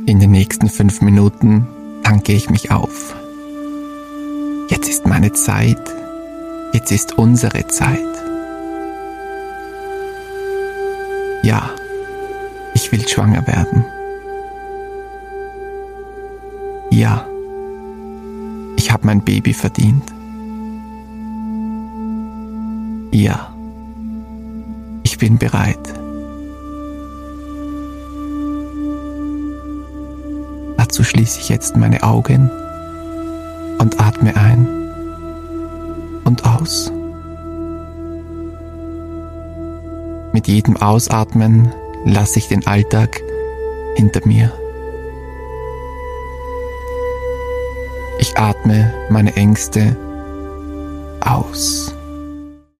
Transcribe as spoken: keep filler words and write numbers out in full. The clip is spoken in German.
In den nächsten fünf Minuten tanke ich mich auf. Jetzt ist meine Zeit. Jetzt ist unsere Zeit. Ja, ich will schwanger werden. Ja, ich habe mein Baby verdient. Ja, ich bin bereit. Dazu schließe ich jetzt meine Augen und atme ein und aus. Mit jedem Ausatmen lasse ich den Alltag hinter mir. Ich atme meine Ängste aus.